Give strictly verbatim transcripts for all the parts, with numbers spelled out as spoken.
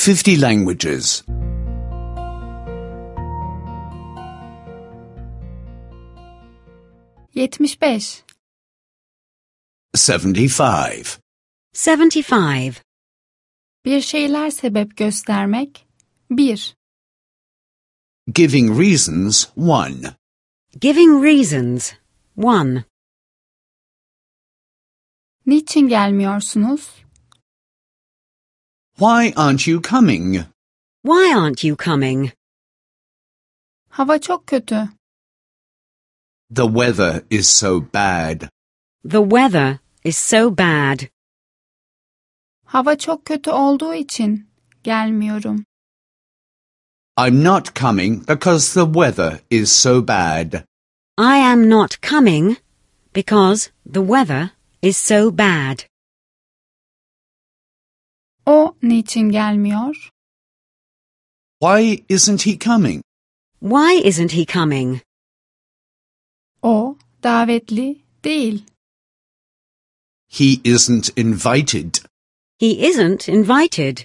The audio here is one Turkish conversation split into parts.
fifty languages. yetmiş beş. seventy-five. seventy-five. Bir şeyler sebep göstermek. bir. Giving reasons, one. Giving reasons, one. Niçin gelmiyorsunuz? Why aren't you coming? Why aren't you coming? Hava çok kötü. The weather is so bad. The weather is so bad. Hava çok kötü olduğu için gelmiyorum. I'm not coming because the weather is so bad. I am not coming because the weather is so bad. O niçin gelmiyor? Why isn't he coming? Why isn't he coming? O davetli değil. He isn't invited. He isn't invited.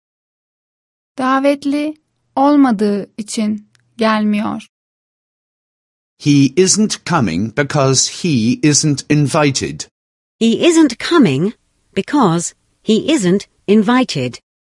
Davetli olmadığı için gelmiyor. He isn't coming because he isn't invited. He isn't coming because he isn't invited.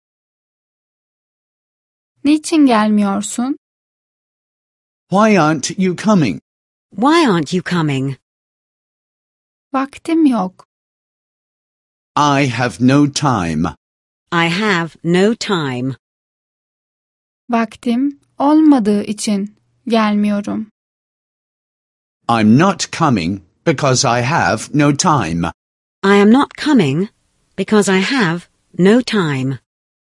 Niçin gelmiyorsun? Why aren't you coming? Why aren't you coming? Vaktim yok. I have no time. I have no time. Vaktim olmadığı için gelmiyorum. I'm not coming because I have no time. I am not coming because I have no time.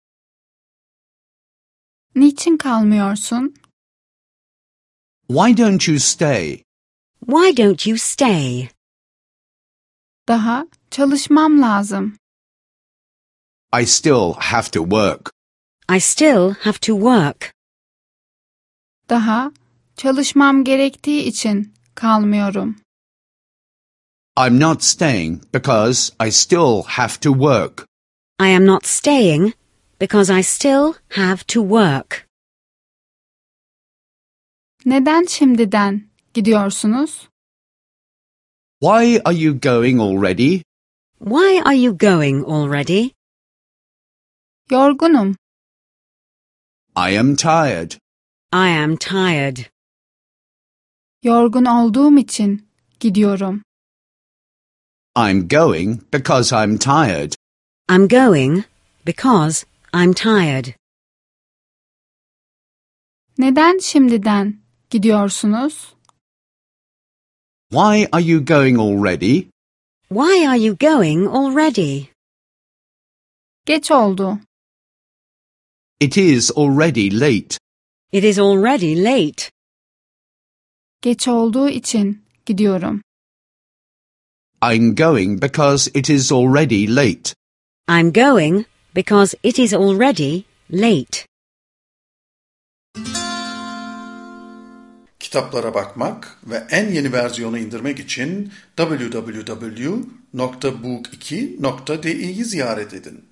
Niçin kalmıyorsun? Why don't you stay? Why don't you stay? Daha çalışmam lazım. I still have to work. I still have to work. Daha çalışmam gerektiği için kalmıyorum. I'm not staying because I still have to work. I am not staying because I still have to work. Neden şimdiden gidiyorsunuz? Why are you going already? Why are you going already? Yorgunum. I am tired. I am tired. Yorgun olduğum için gidiyorum. I'm going because I'm tired. I'm going because I'm tired. Neden şimdiden gidiyorsunuz? Why are you going already? Why are you going already? Geç oldu. It is already late. It is already late. Geç olduğu için gidiyorum. I'm going because it is already late. I'm going because it is already late. Kitaplara bakmak ve en yeni versiyonu indirmek için double-u double-u double-u nokta book iki nokta di'yi ziyaret edin.